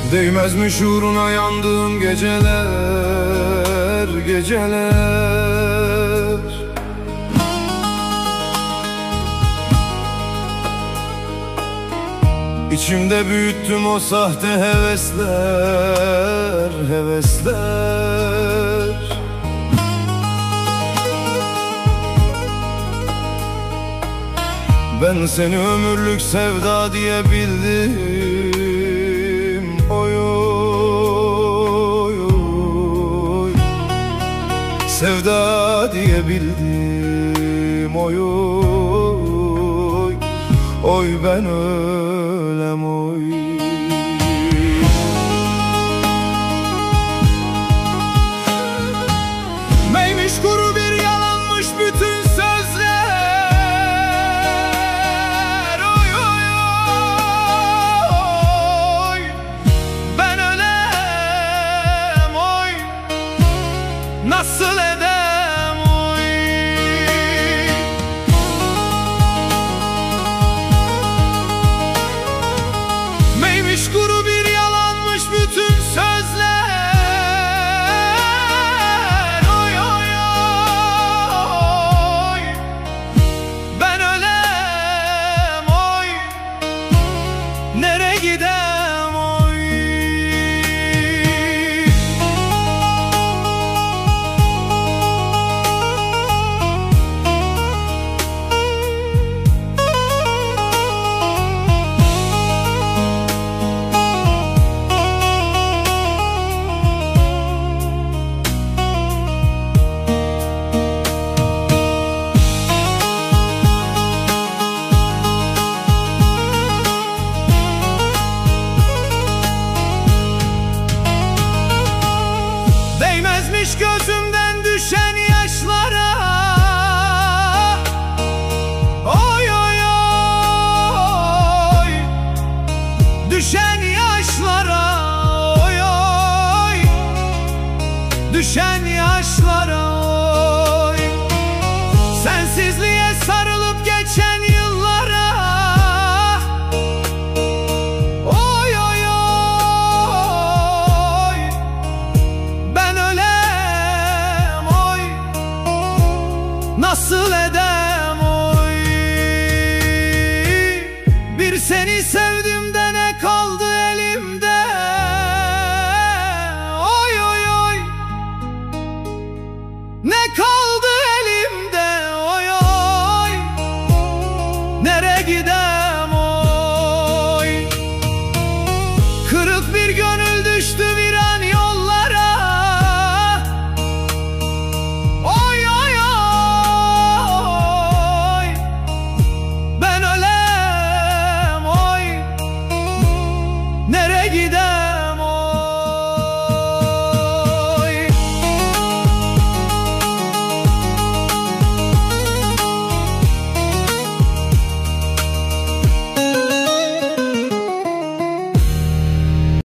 Değmez mi şuuruna yandığım geceler, geceler? İçimde büyüttüm o sahte hevesler, hevesler. Ben seni ömürlük sevda diye bildim. Oy oy oy, sevda diye bildim. Oy oy oy, ben ölem oy. Meymiş kuru bir yalanmış bütün sözler. Oy oy oy, ben ölem oy. Nasıl edem oy. Meymiş kuru bir yalanmış bütün sözler. Oy oy oy, ben ölem oy. Nereye gidem oy. Değmezmiş gözümden düşen yaşlara. Oy oy oy, düşen yaşlara. Oy oy, düşen yaşlara. Oy, sensizliğe sarılıp geçen yıllara. Oy oy oy, ben ölem oy. Nasıl edem oy. Bir seni sevdim de ne kaldı elimde. Oy oy oy, ne kaldı elimde. Oy oy, nereye gidem oy. Kırık bir gönül düştü bir an yollara. Oy oy oy, ben ölem oy. Nereye gidem.